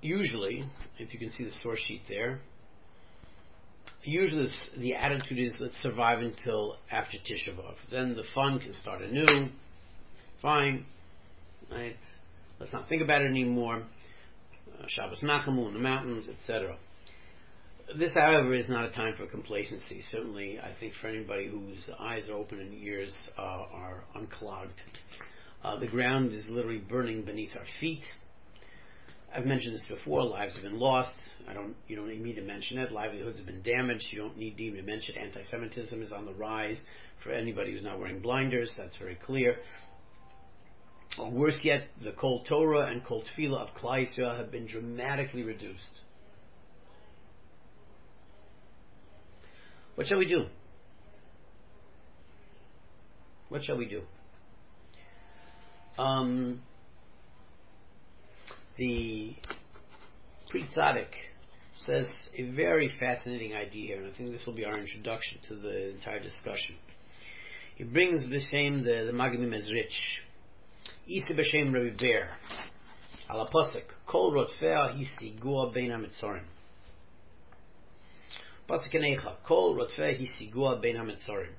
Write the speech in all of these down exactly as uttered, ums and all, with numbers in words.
usually, if you can see the source sheet there, usually the attitude is let's survive until after Tisha B'Av. Then the fun can start anew. Fine, right? Let's not think about it anymore. Uh, Shabbos Nachamu in the mountains, et cetera. This, however, is not a time for complacency. Certainly, I think for anybody whose eyes are open and ears uh, are unclogged, uh, the ground is literally burning beneath our feet. I've mentioned this before. Lives have been lost. I don't. You don't need me to mention it. Livelihoods have been damaged. You don't need me to mention it. Anti-Semitism is on the rise. For anybody who's not wearing blinders, that's very clear. Or worse yet, the Kol Torah and Kol Tefillah of Klal Yisrael have been dramatically reduced. What shall we do? What shall we do? Um, the Pri Tzaddik says a very fascinating idea here, and I think this will be our introduction to the entire discussion. He brings b'shem the the Maggid Mezritch, Isa b'shem Rabbi Ber, al Pasuk, Kol Rotfea Hisigua Bein HaMetzorim. Pasuk Necha, Kol Rotfea Hisigua Bein HaMetzorim.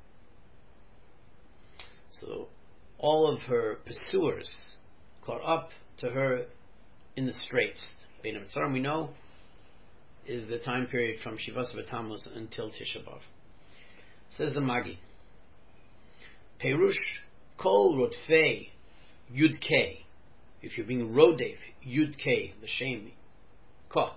So, all of her pursuers caught up to her in the straits. Bein HaMetzorim, we know, is the time period from Shivas B'Tammuz until Tisha B'Av. Says the Magi, Perush Kol Rotfei Yud K. If you're being Rodef Yud K, the shame Ko.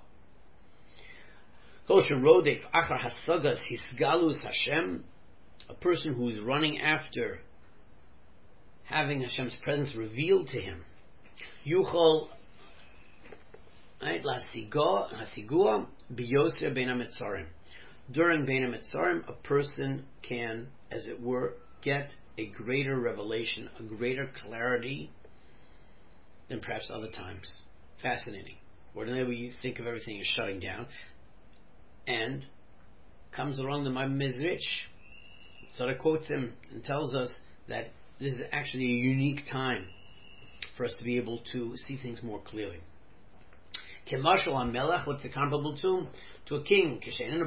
Kol Rodef Achar Hasagas Hisgalus Hashem, a person who is running after having Hashem's presence revealed to him. Yuchol Hasigua Biyoser Bein HaMetzorim. During Bein HaMetzorim, a person can, as it were, get a greater revelation, a greater clarity than perhaps other times. Fascinating. Ordinarily we think of everything as shutting down. And comes along the Mezritch, so that quotes him and tells us that this is actually a unique time for us to be able to see things more clearly. Kemashal HaMelech, what's it comparable to? To a king. When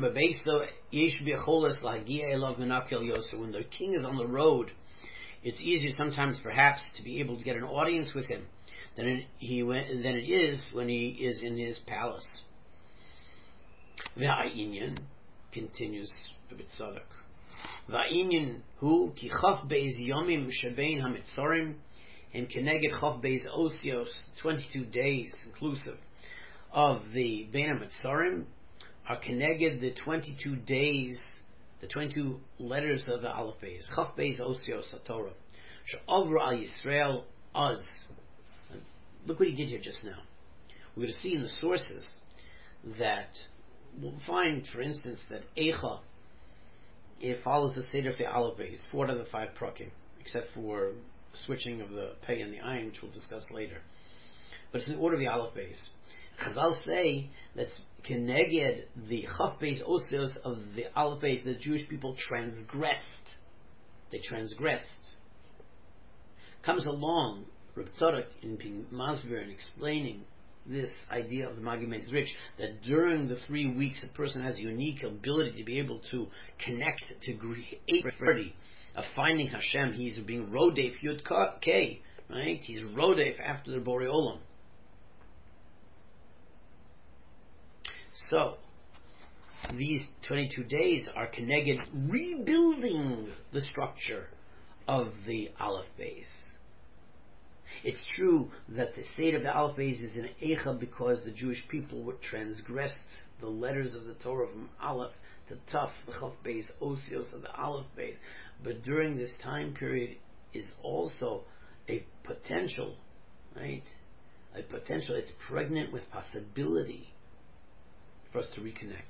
the king is on the road, it's easier sometimes perhaps to be able to get an audience with him than it, he, than it is when he is in his palace. V'ha'inyan, continues Rabbi Tzadok. V'ha'inyan hu ki chaf beis yomim shebein hametzorim and keneged chaf beis osios, twenty-two days inclusive of the Bein HaMetzorim are connected the twenty-two days, the twenty-two letters of the Aleph Beis. Chaf Beis Osios HaTorah. She'ovra al Yisrael Az. Look what he did here just now. We're going to see in the sources that we'll find, for instance, that Eicha, it follows the Seder of the Aleph Beis, four out of the five prakim, except for switching of the pei and the ayin, which we'll discuss later. But it's in the order of the Aleph Beis. Chazal say that keneged the Chaf Beis Osios of the Aleph Beis, the Jewish people transgressed. They transgressed. Comes along Reb Tzadok in being masvir and explaining this idea of the Maggid Mezritch, that during the three weeks a person has a unique ability to be able to connect to great clarity of finding Hashem. He's being Rodef Yud K, right? He's Rodef after the Borei Olam. So, these twenty-two days are connected, rebuilding the structure of the Aleph Beis. It's true that the state of the Aleph Beis is in Eicha because the Jewish people were transgressed the letters of the Torah from Aleph to Taf, the Chaf Beis Osios of the Aleph Beis. But during this time period is also a potential, right? A potential, it's pregnant with possibility for us to reconnect.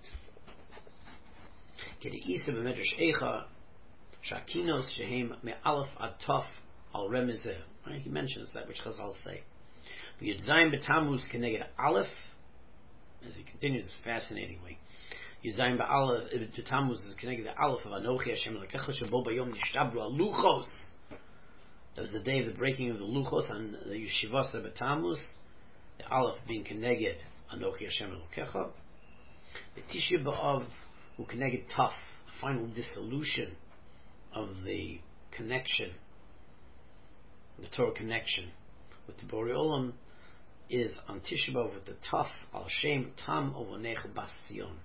K'de'isa b'medrash Eicha, shakinos shehem me'alef ad taf al remezeh. Right? He mentions that, which Chazal say. Yudzayin b'Tammuz keneged Aleph, as he continues fascinatingly. Yudzayin b'Tammuz is keneged the Aleph of Anochi Hashem Elokecha shebo bayom nishtabru aluchos. That was the day of the breaking of the luchos on the Yeshivas b'Tammuz. the Aleph being Keneged Anochi Hashem Elokecha, the Tisha B'Av who Keneged Taf, the final dissolution of the connection, the Torah connection with the Borei Olam, is on Tisha B'Av with the Taf Al Shem Tam Ovanech Bas Tzion.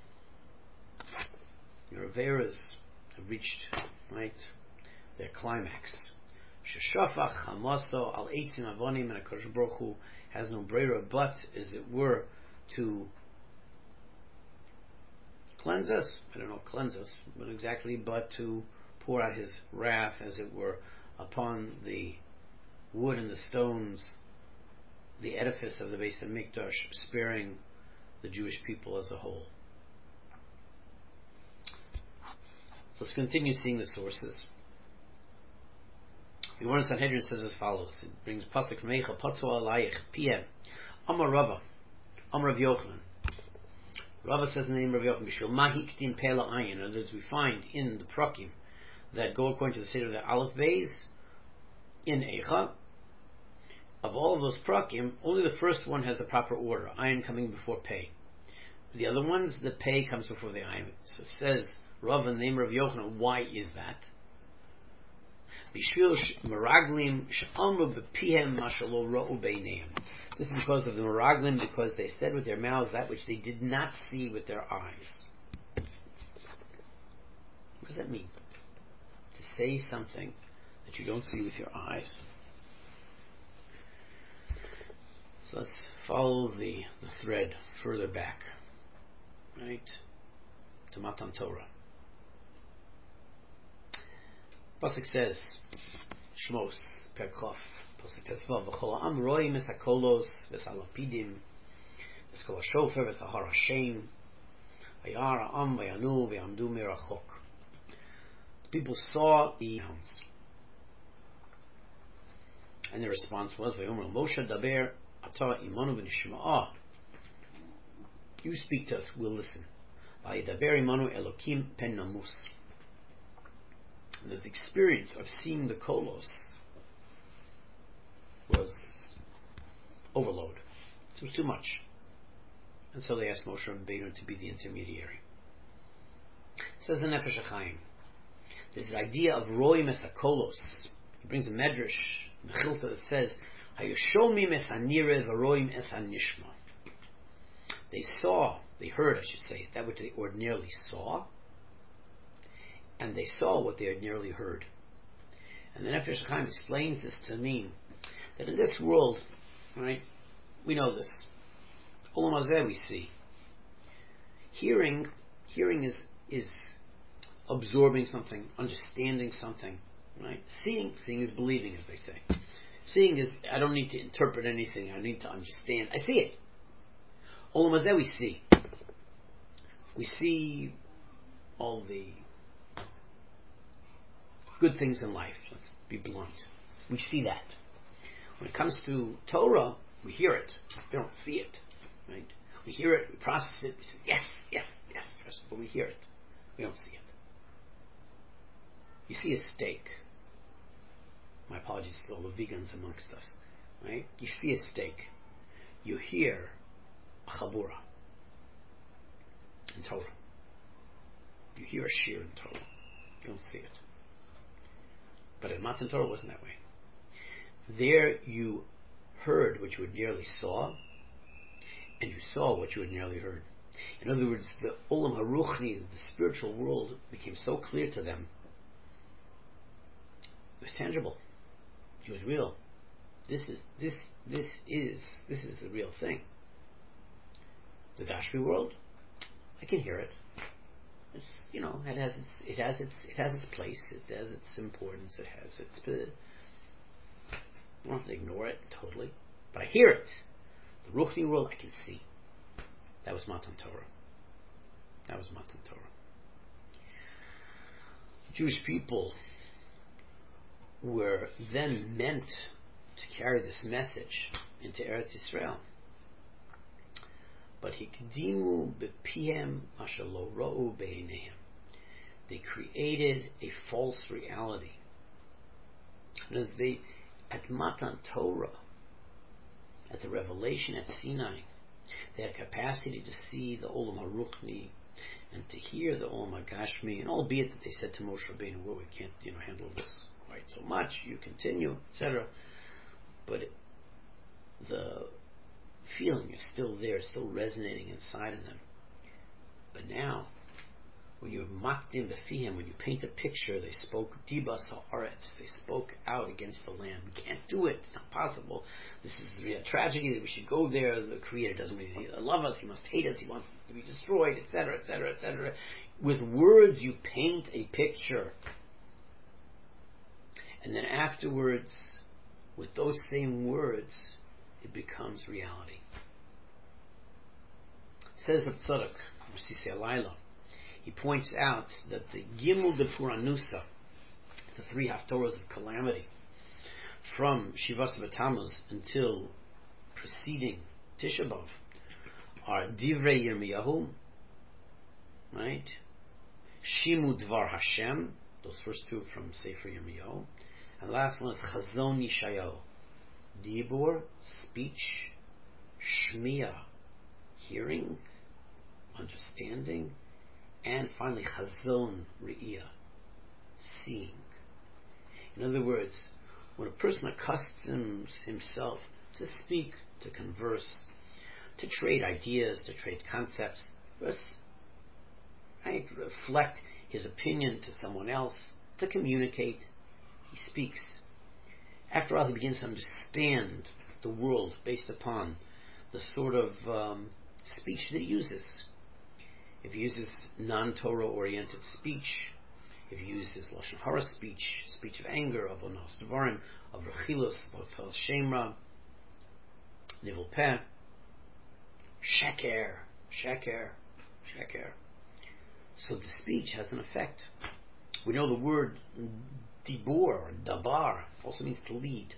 Your Averas have reached, right, their climax. Sheshafach Hamaso Al Eitzim Avonim, and HaKadosh Baruch Hu has no brera but, as it were, to cleanse us. I don't know, cleanse us, but exactly, but to pour out His wrath, as it were, upon the wood and the stones, the edifice of the Beis HaMikdash, sparing the Jewish people as a whole. So let's continue seeing the sources. The Gemara in Sanhedrin says as follows. It brings pasuk Meicha Patzu Alayich Piem Amar Rava Amar Rav Yochanan. Rava says in the name of Rav Yochanan, Bishul Mahiktim Pela Ayin. In other words, we find in the Prakim that go according to the state of the Aleph Beis in Eicha. Of all of those Prakim, only the first one has the proper order, Ayin coming before Pei. The other ones, the Pei comes before the Ayin. So it says Rava in the name of Rav Yochanan, why is that? This is because of the Meraglim, because they said with their mouths that which they did not see with their eyes. What does that mean? To say something that you don't see with your eyes. So let's follow the, the thread further back, right, to Matan Torah. Pasuk says, Shmos, Perkof, Pasuk Tesvav, V'chol ha'am roim es hakolos, v'es halapidim, v'es kol ha'shofer, v'es ha'har Hashem, v'yar ha'am v'yanu v'yamdu merachok. The people saw the sounds. And the response was, V'yomer Moshe daber ata imanu v'nishma'ah. You speak to us, we'll listen. V'yidaber imanu Elokim pen namus. And there's the experience of seeing the kolos was overload. It was too much. And so they asked Moshe Rabbeinu to be the intermediary. It says in Nefesh HaChaim, there's the idea of roim es hakolos. He brings a medrash, Mechilta, that says, Hayashomim es hanire v'roim es hanishma. They saw, they heard, I should say, that which they ordinarily saw, and they saw what they had nearly heard. And the Nefesh HaChaim explains this to mean that in this world, right, we know this. Olam Hazeh we see. Hearing, hearing is is absorbing something, understanding something, right? Seeing, seeing is believing, as they say. Seeing is, I don't need to interpret anything, I need to understand. I see it. Olam Hazeh we see. We see all the good things in life. Let's be blunt. We see that. When it comes to Torah, we hear it. We don't see it. Right? We hear it, we process it, we say, yes, yes, yes, yes, but we hear it. We don't see it. You see a steak. My apologies to all the vegans amongst us. Right? You see a steak. You hear a chabura in Torah. You hear a shir in Torah. You don't see it. But in Matan Torah it wasn't that way. There you heard what you ordinarily saw, and you saw what you ordinarily heard. In other words, the Olam Haruchni, the spiritual world, became so clear to them. It was tangible. It was real. This is this this is this is the real thing. The Gashmi world, I can hear it. It's, you know, it has its it has its it has its place. It has its importance. It has its. I don't have to ignore it totally, but I hear it. The Ruchni world, I can see. That was Matan Torah. That was Matan Torah. The Jewish people were then meant to carry this message into Eretz Yisrael. But hikdimu b'piem asher lo ro'u b'eineihem. They created a false reality. And as they, at Matan Torah, at at the revelation at Sinai, they had capacity to see the Olam HaRuchni and to hear the Olam HaGashmi, and albeit that they said to Moshe Rabbeinu, well, we can't, you know, handle this quite so much, you continue, et cetera. But it, the feeling is still there, still resonating inside of them. But now, when you mocked in Befihim, when you paint a picture, they spoke Dibas Haaretz, they spoke out against the land. We can't do it, it's not possible. This is a tragedy that we should go there. The Creator doesn't really love us, He must hate us, He wants us to be destroyed, et cetera, et cetera, et cetera. With words, you paint a picture. And then afterwards, with those same words, it becomes reality. Says Reb Tzadok, Sisei Alayla, he points out that the Gimel de Puranusa, the three Haftorahs of calamity, from Shivas B'Tammuz until preceding Tisha B'Av, are Divrei Yirmiyahu, right? Shimu Dvar Hashem, those first two from Sefer Yirmiyahu, and the last one is Chazon Yishayahu, Dibur, speech, Shmiya, hearing, understanding, and finally Chazon Re'iyah, seeing. In other words, when a person accustoms himself to speak, to converse, to trade ideas, to trade concepts, right, reflect his opinion to someone else, to communicate, he speaks. After all, he begins to understand the world based upon the sort of um, speech that he uses. If he uses non-Torah oriented speech, if he uses Lashon Hara speech, speech of anger, of Onos Devarim, of Rechilus, of Hotzal Shemra, Nivel Peh, Sheker, Sheker, Sheker. So the speech has an effect. We know the word Dibur, or Dabar, also means to lead.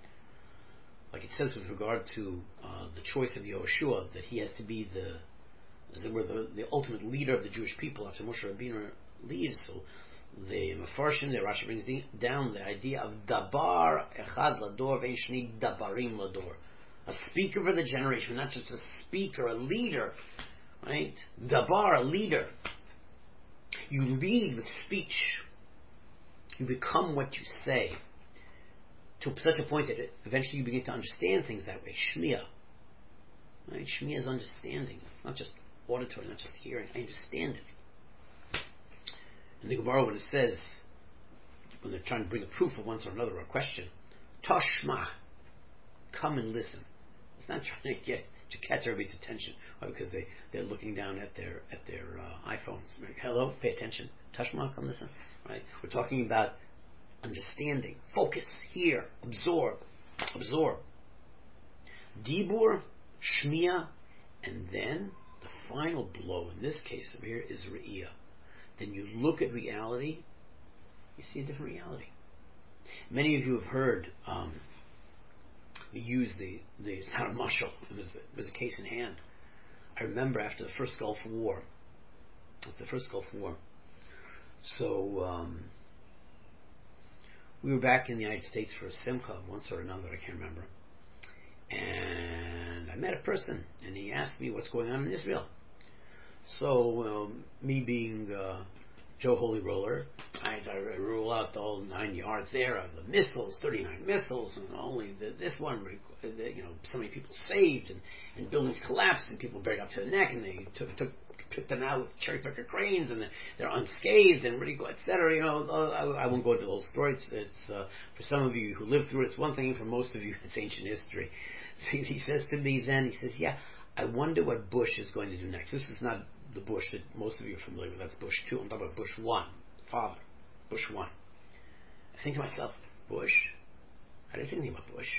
Like it says with regard to uh, the choice of Yehoshua, that he has to be the as it were, the, the ultimate leader of the Jewish people after Moshe Rabbeinu leaves. So the Mefarshim, the Rashi brings the, down the idea of Dabar Echad Lador Vein Shni Dabarim Lador, a speaker for the generation, not just a speaker, a leader, right? Dabar, a leader. You lead with speech. You become what you say, to such a point that it, eventually you begin to understand things that way. Shmiya, right? Shmiya is understanding. It's not just auditory, not just hearing. I understand it. In the Gemara, when it says, when they're trying to bring a proof of one or another, or a question, Toshma, come and listen. It's not trying to get to catch everybody's attention, right? Because they they're looking down at their at their uh, iPhones. Like, hello, pay attention. Toshma, come listen. Right? We're talking about understanding, focus, hear, absorb, absorb. Dibur, Shmiya, and then the final blow in this case over here is Re'iyah. Then you look at reality, you see a different reality. Many of you have heard um, me use the the town of Mashal. It was it was a case in hand. I remember after the first Gulf War. It's the first Gulf War. So um, we were back in the United States for a simcha once or another, I can't remember. And I met a person, and he asked me what's going on in Israel. So um, me being uh, Joe Holy Roller, I, I rule out the whole nine yards there of the missiles, thirty-nine missiles, and only the, this one, you know, so many people saved, and, and buildings collapsed, and people buried up to the neck, and they took took picked them out with cherry picker cranes, and they're unscathed, and really, et cetera. You know, I, I won't go into the whole story. It's, it's uh, for some of you who lived through it, it's one thing. For most of you, it's ancient history. So he says to me then, he says, "Yeah, I wonder what Bush is going to do next." This is not the Bush that most of you are familiar with. That's Bush two. I'm talking about Bush one, father, Bush one. I think to myself, Bush? I didn't think anything about Bush.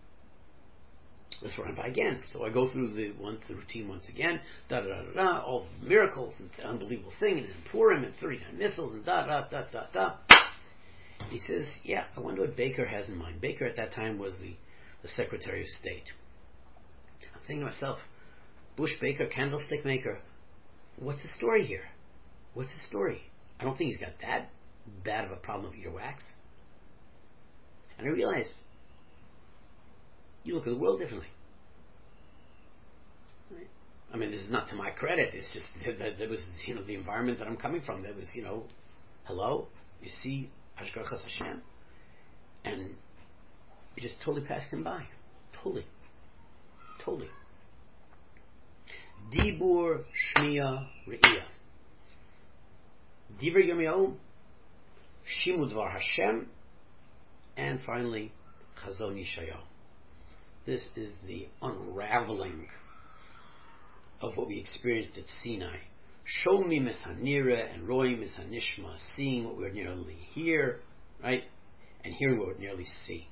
Let's run by again. So I go through the once the routine once again, da da da da, da all the miracles and the unbelievable thing, and then Purim and thirty-nine missiles and da da da da da. He says, "Yeah, I wonder what Baker has in mind." Baker at that time was the, the Secretary of State. I'm thinking to myself, Bush Baker, candlestick maker, what's the story here? What's the story? I don't think he's got that bad of a problem with earwax. And I realized, you look at the world differently. Right? I mean, this is not to my credit. It's just that there was, you know, the environment that I'm coming from. There was, you know, hello, you see, Hashgachas Hashem, and it just totally passed him by, totally, totally. Dibur Shmiya Re'iyah. Divrei Yirmiyahu, Shimud Dvar Hashem, and finally Chazon Yeshayahu. This is the unraveling of what we experienced at Sinai. Shomi Mishanira and Roy Mishanishma, seeing what we ordinarily hear, right, and hearing what we ordinarily see.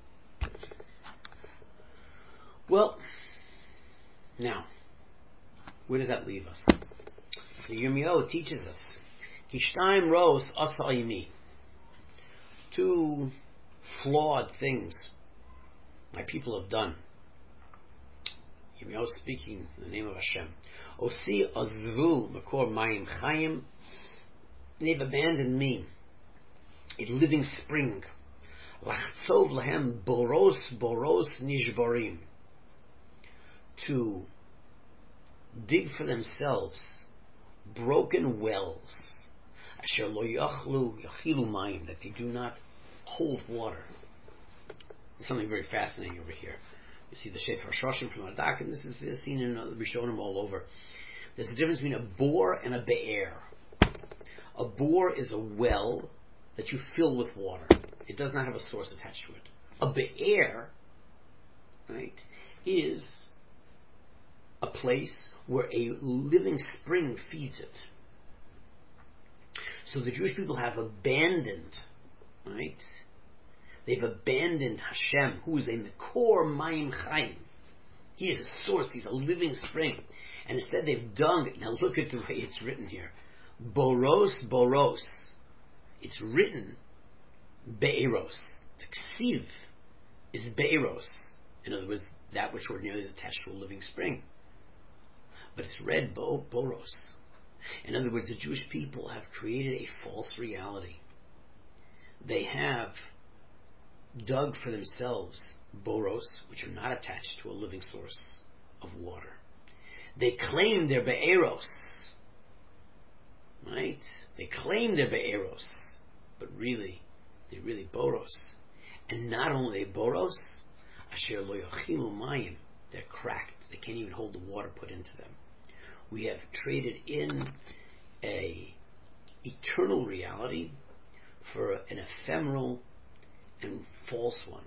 Well, now, where does that leave us? The Yirmiyahu teaches us, Kishtaim Ros Asa Ayimi, two flawed things my people have done. Yirmiyahu speaking in the name of Hashem. Osi Azvu Makor Mayim Chayim, they've abandoned me, a living spring. Lachtzov Lahem Boros Boros Nishbarim, to dig for themselves broken wells, asher lo yachlu yachilu mayim, that they do not hold water. There's something very fascinating over here. You see the Sefer HaShoshim from Adak, and this is seen in the Rishonim all over. There's a difference between a bore and a be'er. A bore is a well that you fill with water. It does not have a source attached to it. A be'er, right, is a place where a living spring feeds it. So the Jewish people have abandoned, right? They've abandoned Hashem, who is a Mekor Mayim Chaim. He is a source, he's a living spring. And instead they've dug, now look at the way it's written here. Boros, Boros. It's written Be'eros. Ksiv is Be'eros. In other words, that which ordinarily is attached to a living spring. But it's read Bo Boros. In other words, the Jewish people have created a false reality. They have dug for themselves Boros, which are not attached to a living source of water. They claim they're Be'eros. Right? They claim they're Be'eros. But really, they're really Boros. And not only Boros, Asher lo yachilu mayim, they're cracked. They can't even hold the water put into them. We have traded in a eternal reality for an ephemeral and false one.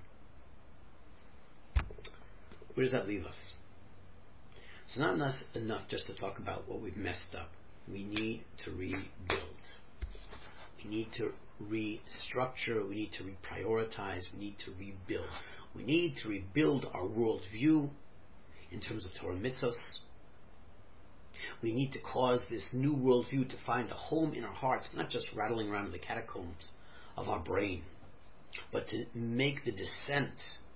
Where does that leave us? It's not enough, enough just to talk about what we've messed up. We need to rebuild. We need to restructure. We need to reprioritize. We need to rebuild. We need to rebuild our worldview in terms of Torah mitzvos. We need to cause this new worldview to find a home in our hearts, not just rattling around in the catacombs of our brain, but to make the descent,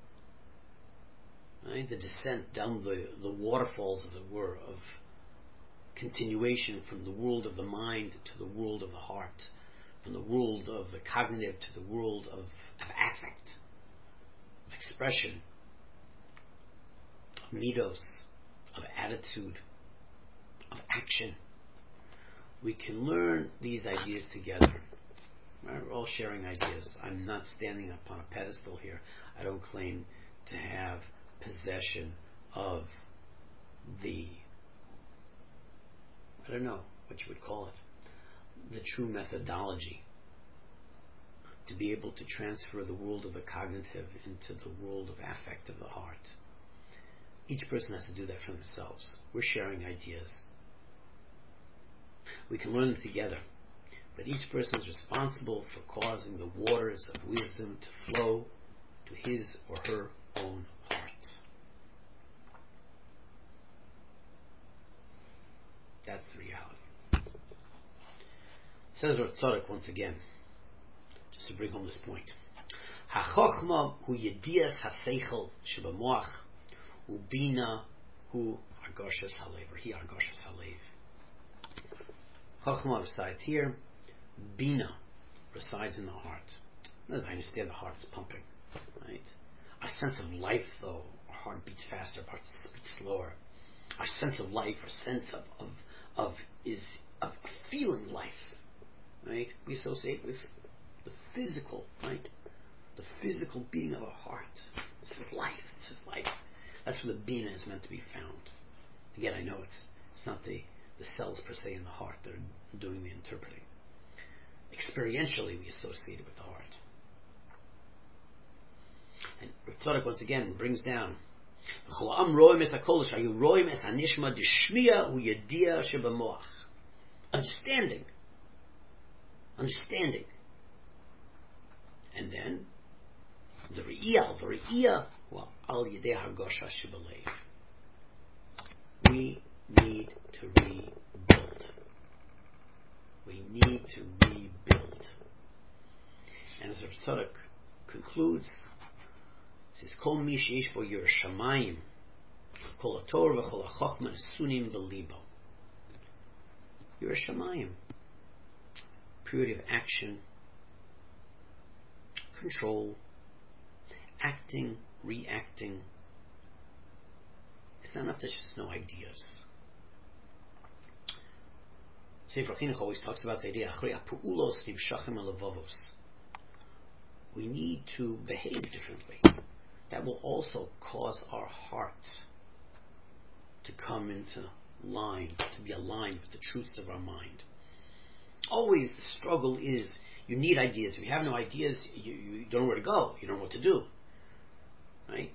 right, the descent down the, the waterfalls, as it were, of continuation from the world of the mind to the world of the heart, from the world of the cognitive to the world of, of affect, of expression, of midos, of attitude, of action. We can learn these ideas together. Right? We're all sharing ideas. I'm not standing up on a pedestal here. I don't claim to have possession of the, I don't know what you would call it, the true methodology to be able to transfer the world of the cognitive into the world of affect of the heart. Each person has to do that for themselves. We're sharing ideas. We can learn them together, but each person is responsible for causing the waters of wisdom to flow to his or her own heart. That's the reality. Says Rav Tzadok once again, just to bring home this point. HaChochma hu yedias haseichel shebamoach hu bina hu argoshes halev, or he argoshes halev. Chochmah resides here. Bina resides in the heart. As I understand, the heart is pumping, right? Our sense of life, though, our heart beats faster, our heart beats slower. our sense of life, our sense of of, of is of feeling life, right? We associate with the physical, right? The physical beating of our heart. This is life. This is life. That's where the bina is meant to be found. Again, I know it's it's not the, the cells per se in the heart that are doing the interpreting. Experientially, we associate it with the heart. And Tzadok once again brings down understanding. Understanding. And then the Re'iyah, the Re'iyah, well, Al Yedei Hargosha Shibalev. We need to rebuild. We need to rebuild. And as Rav Tzadok concludes, he says, Kol mi sheish bo yer shamayim, kol haTorah v'chol hachokma nesunim b'libo. Yer shamayim, purity of action, control, acting, reacting. It's not enough to just know ideas. Sefer Chinuch always talks about the idea, we need to behave differently. That will also cause our hearts to come into line, to be aligned with the truths of our mind. Always the struggle is, you need ideas. If you have no ideas, you, you don't know where to go. You don't know what to do. Right?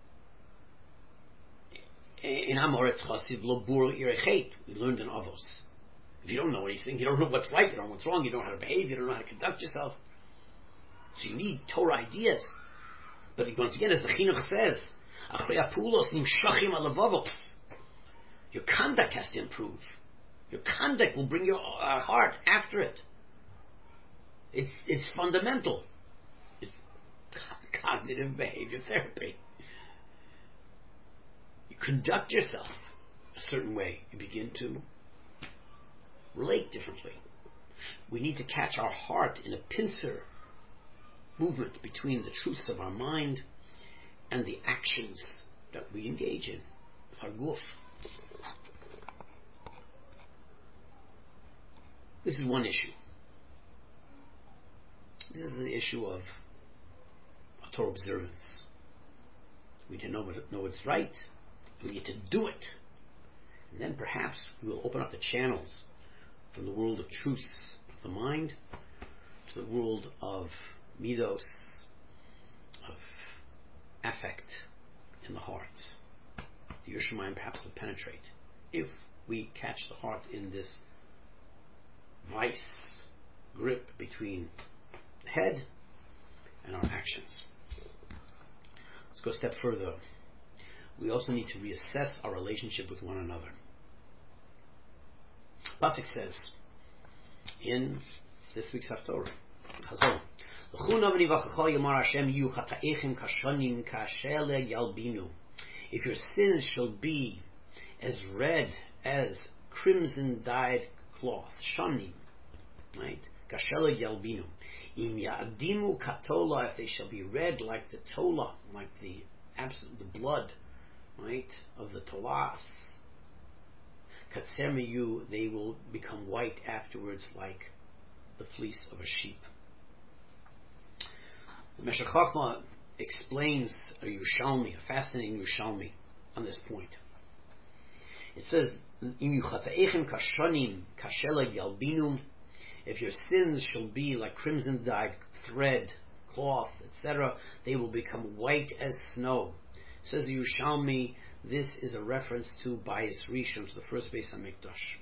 In Amoretz Chasiv Lo Bur Irechet, we learned in Avos. If you don't know anything, you don't know what's right, you don't know what's wrong, you don't know how to behave, you don't know how to conduct yourself. So you need Torah ideas. But once again, as the Chinuch says, your conduct has to improve. Your conduct will bring your uh, heart after it. It's it's fundamental. It's cognitive behavior therapy. You conduct yourself a certain way. You begin to relate differently. We need to catch our heart in a pincer movement between the truths of our mind and the actions that we engage in with our guf. This is one issue. This is the issue of Torah observance. We need to know, what, know what's right. We need to do it. And then perhaps we will open up the channels from the world of truths of the mind to the world of midos, of affect in the heart. The Yerushalayim perhaps will penetrate if we catch the heart in this vice grip between the head and our actions. Let's go a step further. We also need to reassess our relationship with one another. Pasuk says in this week's Haftorah, Chazon, if your sins shall be as red as crimson dyed cloth, shanim, right? Kashela yalbinu. Im ya'adimu katola, if they shall be red like the tola, like the absolute, the blood, right, of the tolas. Katsemiyu, they will become white afterwards like the fleece of a sheep. The Meshech Chochmah explains a Yerushalmi, a fascinating Yerushalmi, on this point. It says, if your sins shall be like crimson dyed thread, cloth, et cetera, they will become white as snow. Says the Yerushalmi, this is a reference to Bayis Rishon, to the first Beis HaMikdash.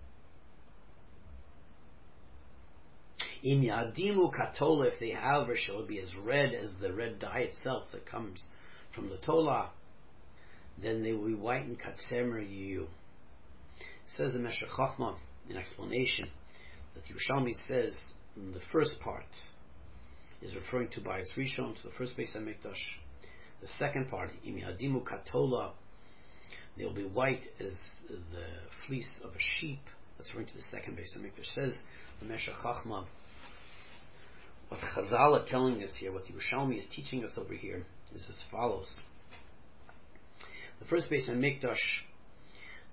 In Yadimu Katola, if they however shall be as red as the red dye itself that comes from the Tola, then they will be white in Katsemer Yiyu. Says the Meshech Chochmah in explanation that Yerushalmi says in the first part is referring to Bayis Rishon, to the first Beis HaMikdash. The second part, Im Yadimu Katola, they will be white as the fleece of a sheep. That's referring to the second Beis HaMikdash. Says the Meshech Chochmah, what Chazal are telling us here, what the Yerushalmi is teaching us over here, is as follows. The first Beis HaMikdash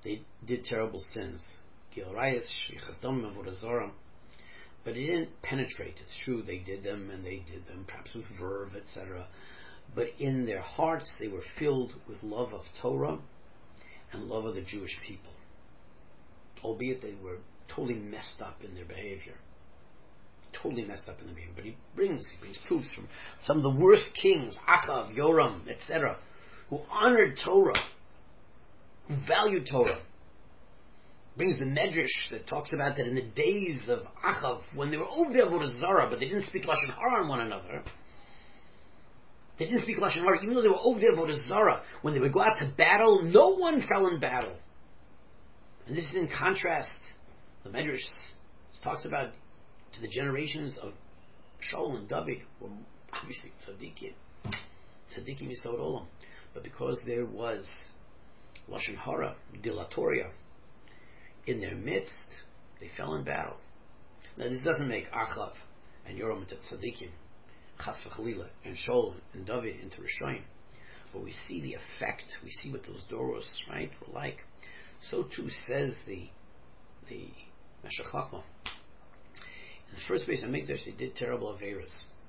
they did terrible sins. Gilrayas, Shvichas Damim, Avodah Zarah. But it didn't penetrate. It's true, they did them, and they did them, perhaps with verve, et cetera. But in their hearts, they were filled with love of Torah and love of the Jewish people. Albeit they were totally messed up in their behavior. Totally messed up in their behavior. But he brings, he brings proofs from some of the worst kings, Achav, Yoram, et cetera, who honored Torah, who valued Torah. Brings the Medrash that talks about that in the days of Achav, when they were over there Avodah Zarah, but they didn't speak Lashon Hara on one another. They didn't speak Lashon Hara, even though they were over there Avodah Zarah. When they would go out to battle, no one fell in battle. And this is in contrast. The Medrash talks about to the generations of Shaul and David, were obviously tzaddikim, tzaddikim Yisod Olam, but because there was Lashon Hara, dilatoria, in their midst, they fell in battle. Now this doesn't make Achav and Yoram into tzaddikim, Chas v'Chalila, and Shaul and David into Rishonim. But we see the effect, we see what those doros, right, were like. So too says the the Meshech Chochmah. In the first place, on Mikdash, they did terrible averas.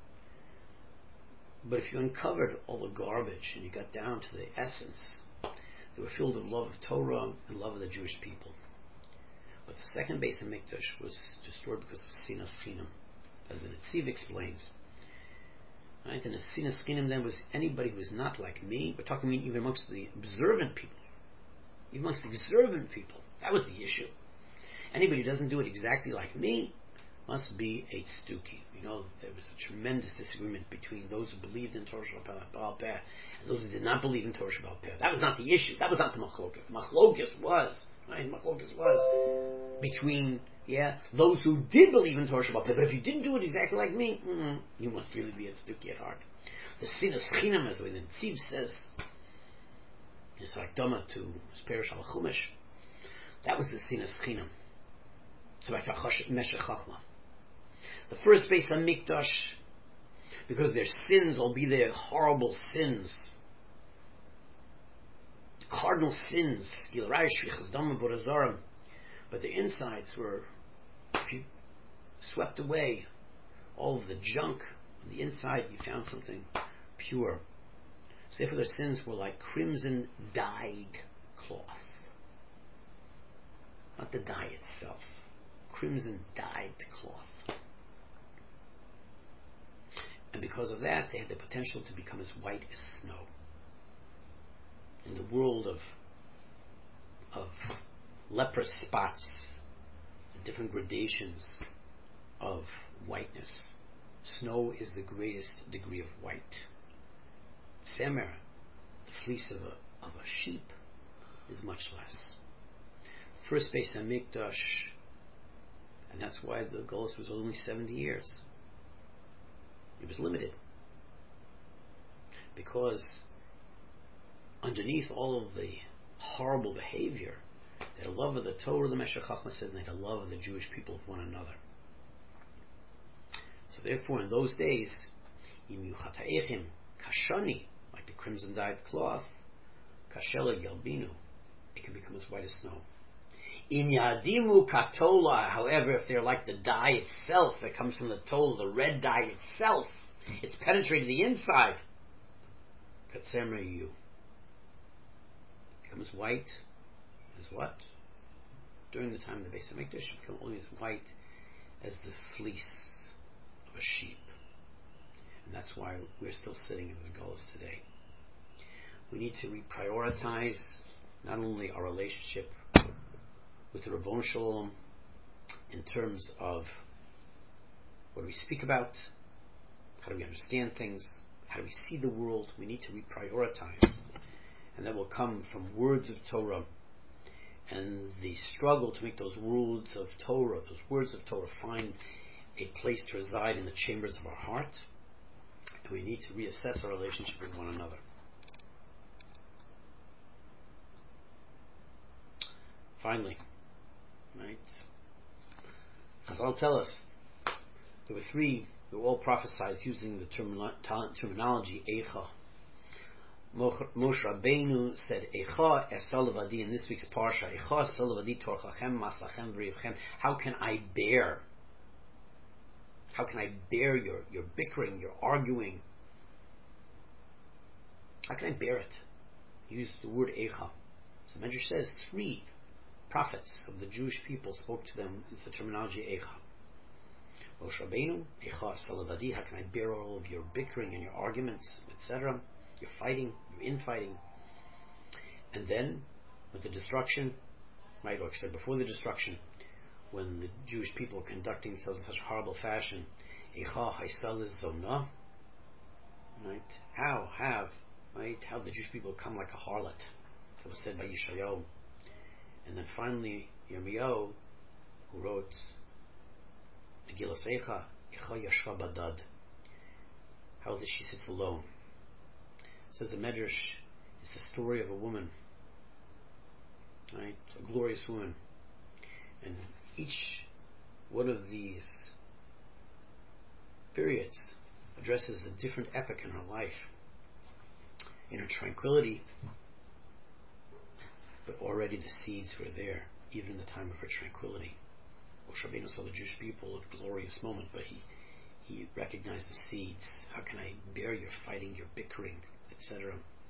But if you uncovered all the garbage and you got down to the essence, they were filled with love of Torah and love of the Jewish people. But the second base of Mikdash was destroyed because of Sinas Chinam, as the Netziv explains. Right? And the Sinas Chinam then was anybody who was not like me. We're talking even amongst the observant people. Even amongst the observant people. That was the issue. Anybody who doesn't do it exactly like me must be a tzduki. You know, there was a tremendous disagreement between those who believed in Torah Shabbat Peh and those who did not believe in Torah Shabbat Peh. That was not the issue. That was not the machlokas. The machlokas was, right? Machlokas was between, yeah, those who did believe in Torah Shabbat Peh. But if you didn't do it exactly like me, mm, you must really be a tzduki at heart. The Sinas Chinam, as the Netziv says, it's like Dama to Perish al Chumash. That was the Sinas Chinam. So back to Meshech Chochmah. The first base of Mikdash, because their sins will be their horrible sins, cardinal sins, Gilrai, Shvichas Damim, Avodah Zarah, but the insides were, if you swept away all of the junk on the inside, you found something pure. So therefore their sins were like crimson dyed cloth. Not the dye itself. Crimson dyed cloth. And because of that, they had the potential to become as white as snow. In the world of of leprous spots, the different gradations of whiteness, snow is the greatest degree of white. Semer, the fleece of a of a sheep, is much less. First base on Mikdash, and that's why the Golus was only seventy years. It was limited. Because underneath all of the horrible behavior, they had a love of the Torah, the Meshech Chochmah said, and they had a love of the Jewish people with one another. So therefore, in those days, im yuchataechim kashani, like the crimson dyed cloth, kashela yalbinu, it can become as white as snow. In yadimu katola, however, if they're like the dye itself that comes from the tola, the red dye itself, it's penetrated the inside. Katsemer you become as white as what? During the time of the Beis Hamikdash, it become only as white as the fleece of a sheep. And that's why we're still sitting in this Golus today. We need to reprioritize not only our relationship with the Rabbon Shalom in terms of what do we speak about, how do we understand things, how do we see the world. We need to reprioritize, and that will come from words of Torah and the struggle to make those words of Torah, those words of Torah find a place to reside in the chambers of our heart, and we need to reassess our relationship with one another. Finally, right? Chazal tell us there were three, they were all prophesied using the termino- terminology Eicha. Moshe Rabbeinu said, Echa esalavadi, in this week's parsha, Echa esalavadi torchachem maslachem v'rivchem. How can I bear? How can I bear your, your bickering, your arguing? How can I bear it? He used the word Echa. So the Medrash says three prophets of the Jewish people spoke to them. It's the terminology Echa. Moshe Rabbeinu, Echa esalavadi. How can I bear all of your bickering and your arguments, et cetera? You're fighting, you're infighting. And then, with the destruction, right, or I said before the destruction, when the Jewish people were conducting themselves in such horrible fashion, Eicha haisal zona, right? How have, right? How the Jewish people come like a harlot? That was said by Yeshayahu. And then finally, Yirmiyahu, who wrote Megillas Eicha, Eicha yashva badad. How that she sits alone. Says the Medrash, it's the story of a woman, right? A glorious woman. And each one of these periods addresses a different epoch in her life. In her tranquility, but already the seeds were there, even in the time of her tranquility. Moshe Rabbeinu saw the Jewish people at a glorious moment, but he, he recognized the seeds. How can I bear your fighting, your bickering, et cetera.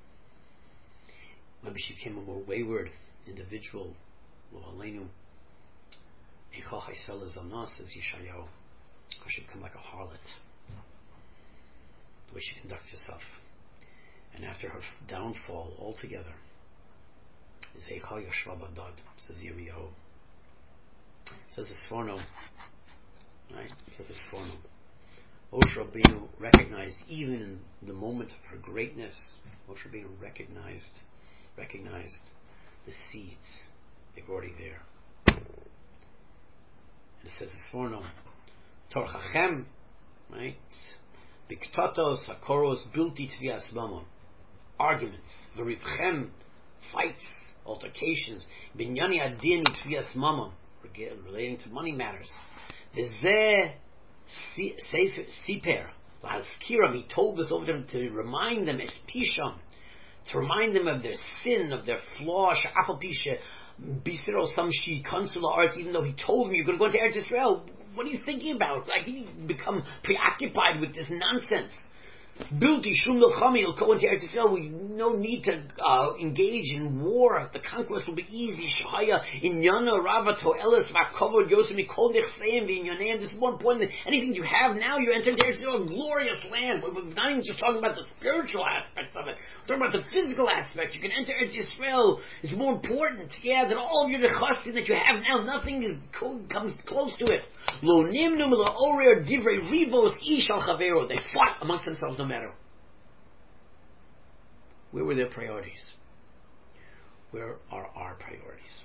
Maybe she became a more wayward individual. Lo aleinu. Eicha haisel zona, says Yeshayahu. How she become like a harlot. The way she conducts herself. And after her downfall altogether, is Eicha yashva badad, says Yirmiyahu. Says the Sforno. Right? Says the Sforno. Moshe Rabbeinu recognized, even in the moment of her greatness, Moshe Rabbeinu recognized, recognized the seeds. They were already there. And it says this for no, Torchachem, right? Biktatos, hakoros, bilti tvias mamon. Arguments, verivchem, fights, altercations, binyani adin tvias mamon, relating to money matters. V'zeh Siper, Lahaskiram, he told us over them to remind them, Espisham, to remind them of their sin, of their flaw, Sha'afal Pisha, Bisiro Samshi, Consular Arts, even though he told them you're going to go into Eretz Israel. What are you thinking about? Like, you become preoccupied with this nonsense. Bilti Shum Milchami, you'll go into Eretz Yisrael. We no need to uh, engage in war. The conquest will be easy. Shahaya Inyana Rava Toelis Vakovod Yosemi Kol Nechseim V'Inyaneim. This is more important than anything you have now. You enter Eretz Yisrael, a glorious land. We're not even just talking about the spiritual aspects of it. We're talking about the physical aspects. You can enter Eretz Yisrael. It's more important, yeah, than all of your nechasim that you have now. Nothing is co- comes close to it. Lo Nimnu Mila Orer Divrei Rivos Ish Al Chavero. They fought amongst themselves. No matter. Where were their priorities? Where are our priorities?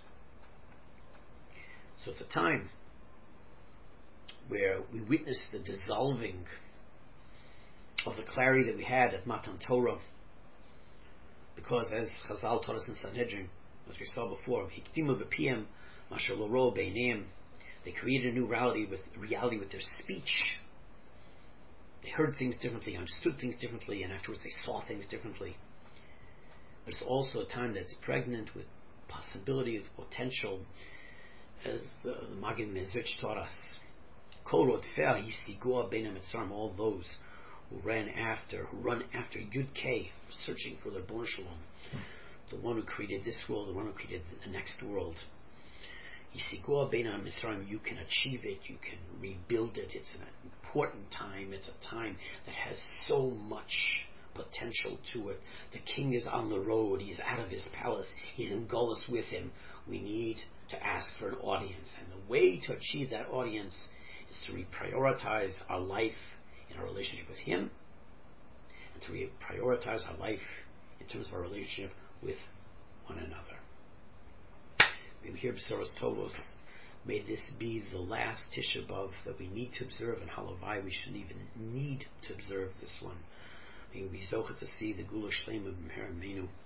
So it's a time where we witness the dissolving of the clarity that we had at Matan Torah, because as Chazal taught us in Sanhedrin, as we saw before, they created a new reality with reality with their speech. They heard things differently, understood things differently, and afterwards they saw things differently. But it's also a time that's pregnant with possibility, with potential, as the Magen Mezrich taught us. All those who ran after, who run after Yud Kei, searching for their B'nai Shalom, the one who created this world, the one who created the next world. You can achieve it, you can rebuild it. It's an important time. It's a time that has so much potential to it. The king is on the road. He's out of his palace. He's in Golus with him. We need to ask for an audience. And the way to achieve that audience is to reprioritize our life in our relationship with him, and to reprioritize our life in terms of our relationship with one another. We hear B'soros Tovos. May this be the last Tisha B'Av that we need to observe, and Halavai we shouldn't even need to observe this one. May we be zocheh to see the Gula Shleima B'Meher Meinu.